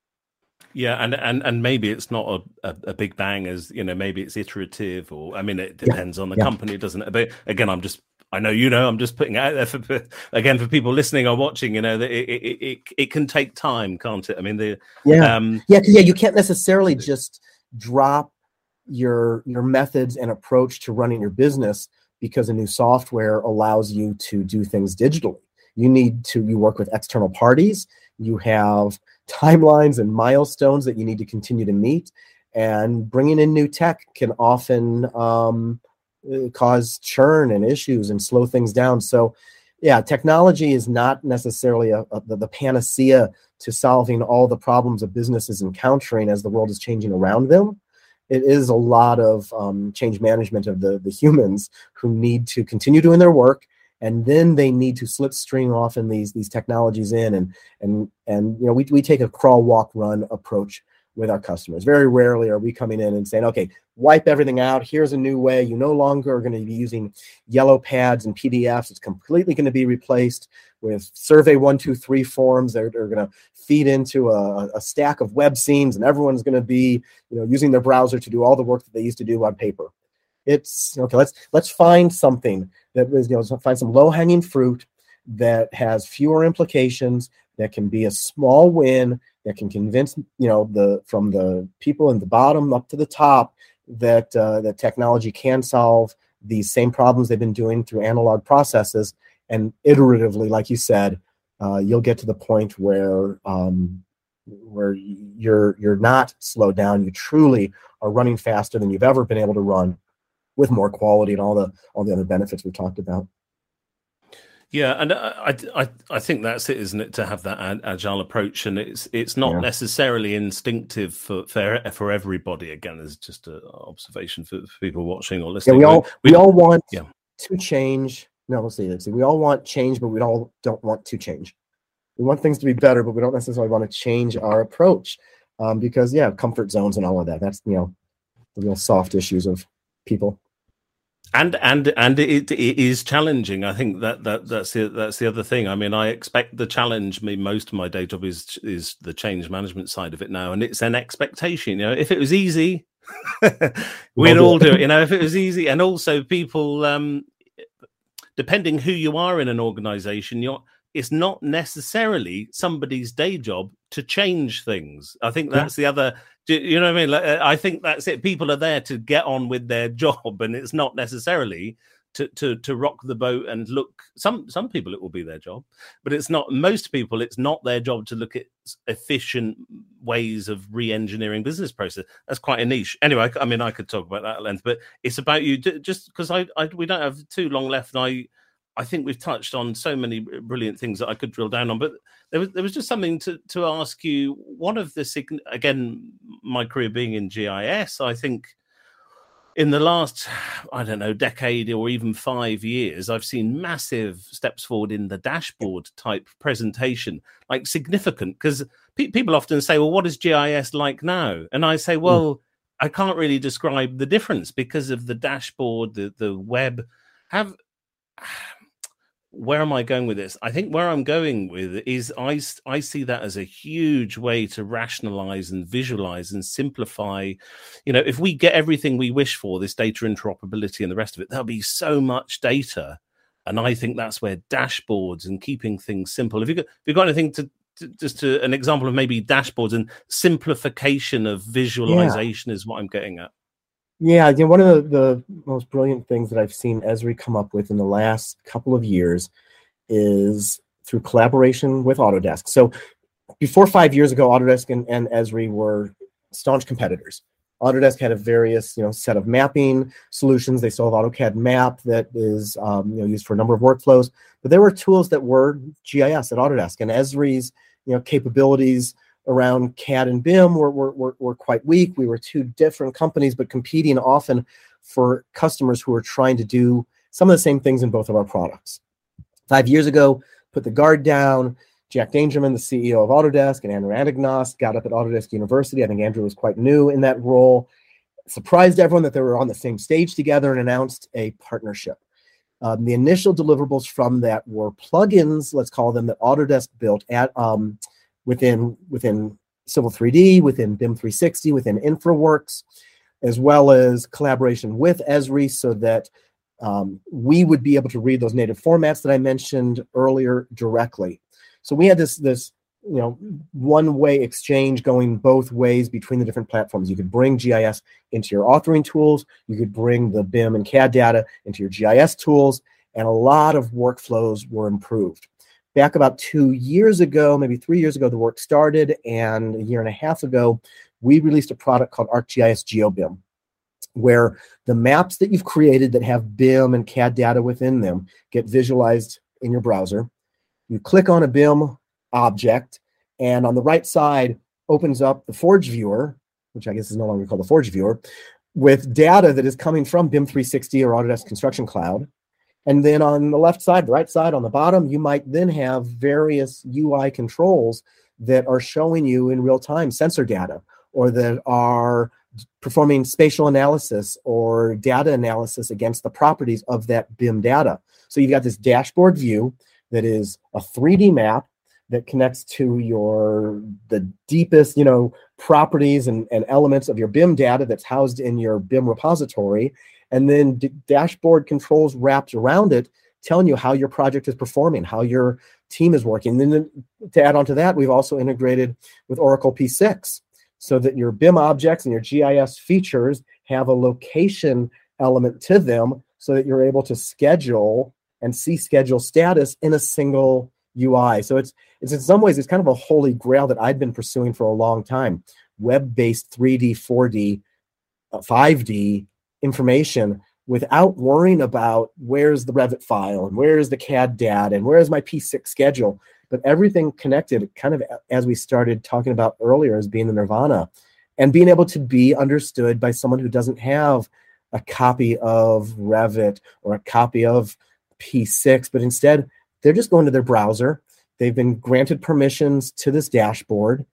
Yeah, and and and maybe it's not a, a, a big bang, as you know, maybe it's iterative, or I mean, it depends yeah. on the yeah. company, doesn't it? But again, I'm just, I know you know, I'm just putting it out there for, again, for people listening or watching, you know, that it it, it it can take time, can't it? I mean, the yeah um, yeah yeah you can't necessarily just drop your your methods and approach to running your business because a new software allows you to do things digitally. You need to, you work with external parties, you have timelines and milestones that you need to continue to meet, and bringing in new tech can often um, cause churn and issues and slow things down. So yeah, technology is not necessarily a, a, the, the panacea to solving all the problems a business is encountering as the world is changing around them. It is a lot of um, change management of the, the humans who need to continue doing their work, and then they need to slipstream often these these technologies in, and and and you know we we take a crawl, walk, run approach with our customers. Very rarely are we coming in and saying, okay, wipe everything out. Here's a new way. You no longer are going to be using yellow pads and P D Fs. It's completely going to be replaced with survey one, two, three forms that are, are going to feed into a, a stack of web scenes, and everyone's going to be, you know, using their browser to do all the work that they used to do on paper. It's okay. Let's let's find something that is, you know, find some low-hanging fruit that has fewer implications, that can be a small win, that can convince, you know, the from the people in the bottom up to the top that uh, that technology can solve these same problems they've been doing through analog processes, and iteratively, like you said, uh, you'll get to the point where um, where you're you're not slowed down. You truly are running faster than you've ever been able to run, with more quality and all the all the other benefits we talked about. Yeah, and I, I I think that's it, isn't it? To have that agile approach, and it's it's not yeah. necessarily instinctive for, for for everybody. Again, it's just an observation for, for people watching or listening. Yeah, we all we, we all want yeah. to change. No, let's see. Let's see. We all want change, but we all don't want to change. We want things to be better, but we don't necessarily want to change our approach um, because yeah, comfort zones and all of that. That's, you know, the real soft issues of people. And and and it, it is challenging. I think that, that that's the that's the other thing. I mean, I expect the challenge. I mean, most of my day job is is the change management side of it now, and it's an expectation. You know, if it was easy, We'd all do it, you know, if it was easy. And also people, um, depending who you are in an organization, you're, it's not necessarily somebody's day job to change things. I think that's yeah. the other, you know what I mean? Like, I think that's it. People are there to get on with their job, and it's not necessarily to to to rock the boat and look. Some some people it will be their job, but it's not. Most people, it's not their job to look at efficient ways of re-engineering business process. That's quite a niche. Anyway, I, I mean, I could talk about that at length, but it's about you. Just because I, I we don't have too long left, and I. I think we've touched on so many brilliant things that I could drill down on, but there was there was just something to, to ask you. One of the, again, my career being in G I S, I think in the last, I don't know, decade or even five years, I've seen massive steps forward in the dashboard type presentation, like significant, because pe- people often say, well, what is G I S like now? And I say, well, mm. I can't really describe the difference because of the dashboard, the, the web. Have Where am I going with this? I think where I'm going with it is I, I see that as a huge way to rationalize and visualize and simplify. You know, if we get everything we wish for, this data interoperability and the rest of it, there'll be so much data. And I think that's where dashboards and keeping things simple. Have you got, have you got anything to, to just to, an example of maybe dashboards and simplification of visualization yeah. is what I'm getting at. Yeah, you know, one of the, the most brilliant things that I've seen Esri come up with in the last couple of years is through collaboration with Autodesk. So before five years ago, Autodesk and, and Esri were staunch competitors. Autodesk had a various, you know, set of mapping solutions. They still have AutoCAD Map that is, um, you know, used for a number of workflows. But there were tools that were G I S at Autodesk, and Esri's, you know, capabilities around C A D and B I M were, were, were, were quite weak. We were two different companies, but competing often for customers who were trying to do some of the same things in both of our products. Five years ago, put the guard down. Jack Dangerman, the C E O of Autodesk, and Andrew Anagnost got up at Autodesk University. I think Andrew was quite new in that role. Surprised everyone that they were on the same stage together and announced a partnership. Um, the initial deliverables from that were plugins, let's call them, that Autodesk built at um, within within Civil three D, within B I M three sixty, within InfraWorks, as well as collaboration with Esri so that um, we would be able to read those native formats that I mentioned earlier directly. So we had this, this you know, one-way exchange going both ways between the different platforms. You could bring G I S into your authoring tools. You could bring the B I M and C A D data into your G I S tools, and a lot of workflows were improved. Back about two years ago, maybe three years ago, the work started, and a year and a half ago, we released a product called ArcGIS GeoBIM, where the maps that you've created that have B I M and C A D data within them get visualized in your browser. You click on a B I M object, and on the right side opens up the Forge Viewer, which I guess is no longer called the Forge Viewer, with data that is coming from B I M three sixty or Autodesk Construction Cloud. And then on the left side, the right side, on the bottom, you might then have various U I controls that are showing you in real time sensor data, or that are performing spatial analysis or data analysis against the properties of that B I M data. So you've got this dashboard view that is a three D map that connects to your the deepest, you know, properties and, and elements of your B I M data that's housed in your B I M repository. And then d- dashboard controls wrapped around it, telling you how your project is performing, how your team is working. And then to add on to that, we've also integrated with Oracle P six so that your B I M objects and your G I S features have a location element to them so that you're able to schedule and see schedule status in a single U I. So it's, it's in some ways, it's kind of a holy grail that I've been pursuing for a long time. Web-based three D, four D, uh, five D information without worrying about where's the Revit file and where's the C A D data and where's my P six schedule, but everything connected, kind of as we started talking about earlier as being the nirvana, and being able to be understood by someone who doesn't have a copy of Revit or a copy of P six, but instead they're just going to their browser. They've been granted permissions to this dashboard,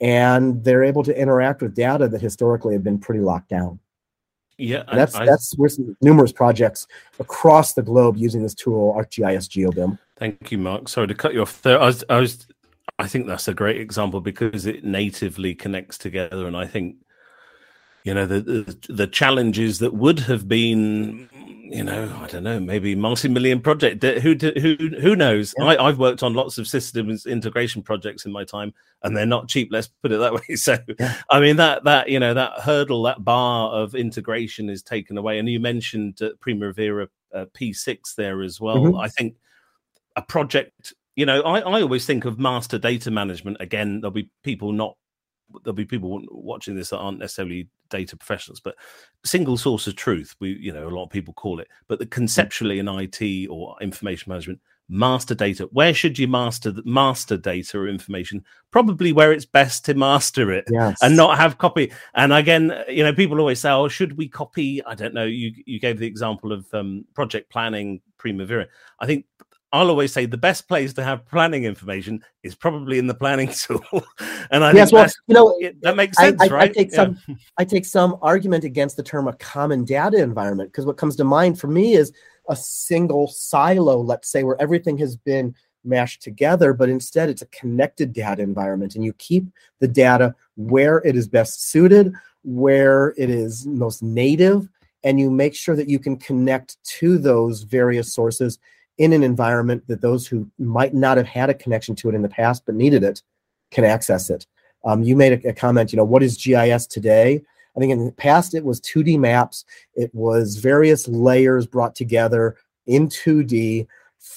and they're able to interact with data that historically have been pretty locked down. Yeah, and that's I, that's with numerous projects across the globe using this tool, ArcGIS GeoBIM. Thank you, Mark. Sorry to cut you off there. I was, I was, I think that's a great example because it natively connects together, and I think you know, the, the the challenges that would have been, you know, I don't know, maybe multi-million project. Who who who knows? Yeah. I, I've worked on lots of systems integration projects in my time, and they're not cheap. Let's put it that way. So, yeah. I mean, that that you know that hurdle, that bar of integration is taken away. And you mentioned uh, Primavera uh, P six there as well. Mm-hmm. I think a project. You know, I, I always think of master data management. Again, there'll be people not. There'll be people watching this that aren't necessarily data professionals, but single source of truth, we, you know, a lot of people call it, but the conceptually in I T or information management, master data, where should you master the master data or information? Probably where it's best to master it. Yes. And not have copy. And again, you know, people always say, oh, should we copy? I don't know. You, you gave the example of um, project planning, Primavera. I think I'll always say the best place to have planning information is probably in the planning tool, and I yes, think well, you know it, that makes sense, I, I, right? I take yeah. some, I take some argument against the term a common data environment, because what comes to mind for me is a single silo, let's say, where everything has been mashed together, but instead it's a connected data environment, and you keep the data where it is best suited, where it is most native, and you make sure that you can connect to those various sources in an environment that those who might not have had a connection to it in the past but needed it can access it. Um, you made a, a comment, you know, what is G I S today? I think in the past it was two D maps. It was various layers brought together in two D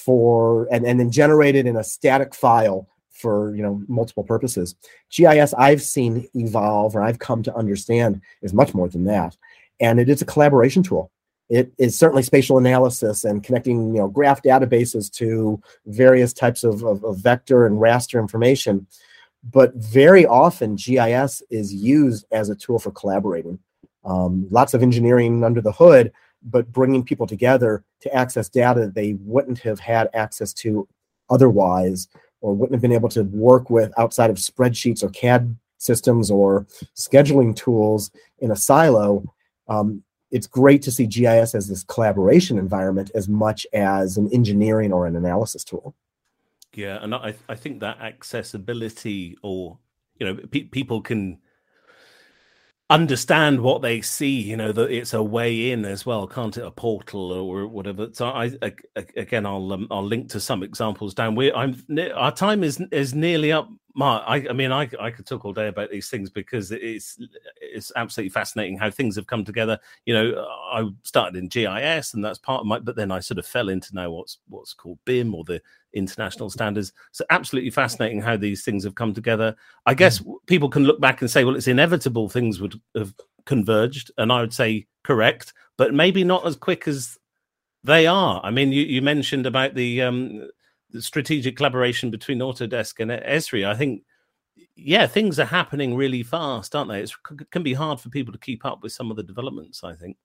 for and, and then generated in a static file for, you know, multiple purposes. G I S I've seen evolve, or I've come to understand, is much more than that. And it is a collaboration tool. It is certainly spatial analysis and connecting, you know, graph databases to various types of, of, of vector and raster information. But very often G I S is used as a tool for collaborating. Um, lots of engineering under the hood, but bringing people together to access data they wouldn't have had access to otherwise, or wouldn't have been able to work with outside of spreadsheets or C A D systems or scheduling tools in a silo. Um, It's great to see G I S as this collaboration environment as much as an engineering or an analysis tool. Yeah, and I, I think that accessibility, or, you know, pe- people can understand what they see, you know, that it's a way in as well, can't it? A portal or whatever. So I, I again, I'll um, I'll link to some examples down. We I'm our time is is nearly up. Mark, I, I mean, I I could talk all day about these things because it's it's absolutely fascinating how things have come together. You know, I started in G I S, and that's part of my, but then I sort of fell into now what's what's called B I M, or the international standards. So absolutely fascinating how these things have come together. I guess mm. people can look back and say, well, it's inevitable things would have converged, and I would say correct, but maybe not as quick as they are. I mean, you, you mentioned about the um the strategic collaboration between Autodesk and Esri. I think, yeah, things are happening really fast, aren't they? It's, it can be hard for people to keep up with some of the developments, I think.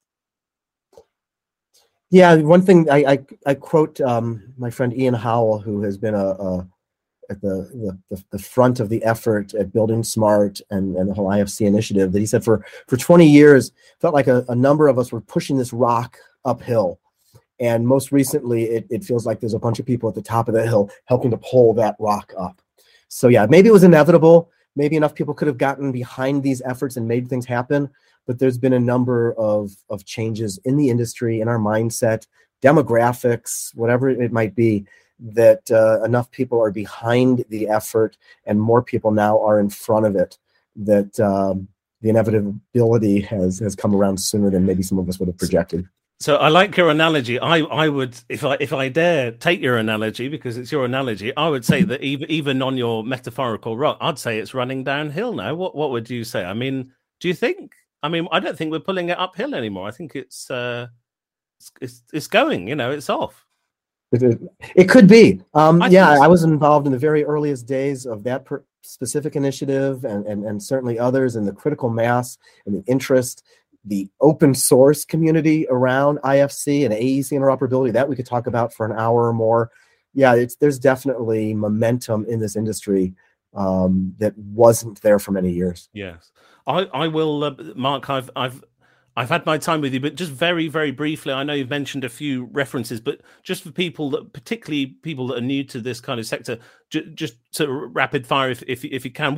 Yeah, one thing I I, I quote um, my friend Ian Howell, who has been a, a at the, the the front of the effort at Building Smart and, and the whole I F C initiative, that he said for, for twenty years, felt like a, a number of us were pushing this rock uphill. And most recently, it, it feels like there's a bunch of people at the top of the hill helping to pull that rock up. So yeah, maybe it was inevitable. Maybe enough people could have gotten behind these efforts and made things happen. But there's been a number of, of changes in the industry, in our mindset, demographics, whatever it might be, that uh, enough people are behind the effort and more people now are in front of it, that um, the inevitability has, has come around sooner than maybe some of us would have projected. So I like your analogy. I, I would, if I if I dare take your analogy, because it's your analogy, I would say that even even on your metaphorical rock, I'd say it's running downhill now. What what would you say? I mean, do you think? I mean, I don't think we're pulling it uphill anymore. I think it's uh, it's, it's it's going. You know, it's off. It, it could be. Um, I yeah, I was involved in the very earliest days of that per- specific initiative, and, and and certainly others, in the critical mass and the interest, the open source community around I F C and A E C interoperability, that we could talk about for an hour or more. Yeah, it's there's definitely momentum in this industry um, that wasn't there for many years. Yes, I I will, uh, Mark. I've I've I've had my time with you, but just very very briefly. I know you've mentioned a few references, but just for people that, particularly people that are new to this kind of sector, j- just sort of rapid fire, if if if you can, what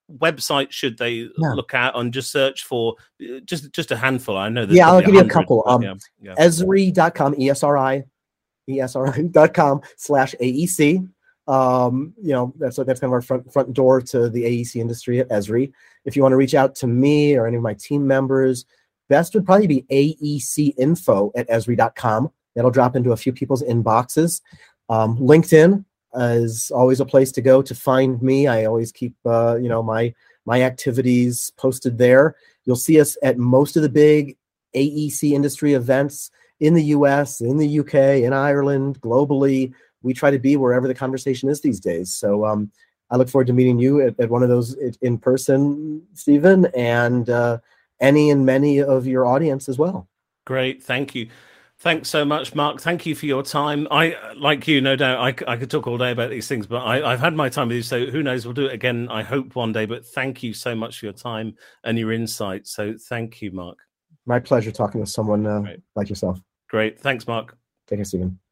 website should they yeah. look at and just search for? Just just a handful. I know there's yeah, I'll give you a hundred, couple. Um, yeah, yeah. Esri dot com, E S R I, E S R I dot com slash A E C. Um, you know, that's that's kind of our front front door to the A E C industry at Esri. If you want to reach out to me or any of my team members, best would probably be A E C info at Esri dot com. That'll drop into a few people's inboxes. Um, LinkedIn is always a place to go to find me. I always keep uh, you know my my activities posted there. You'll see us at most of the big A E C industry events in the U S, in the U K, in Ireland, globally. We try to be wherever the conversation is these days. So um, I look forward to meeting you at, at one of those in person, Stephen, and uh, any and many of your audience as well. Great. Thank you. Thanks so much, Mark. Thank you for your time. I, like you, no doubt, I, I could talk all day about these things, but I, I've had my time with you, so who knows, we'll do it again, I hope, one day. But thank you so much for your time and your insight. So thank you, Mark. My pleasure talking with someone uh, like yourself. Great. Thanks, Mark. Take care, Stephen.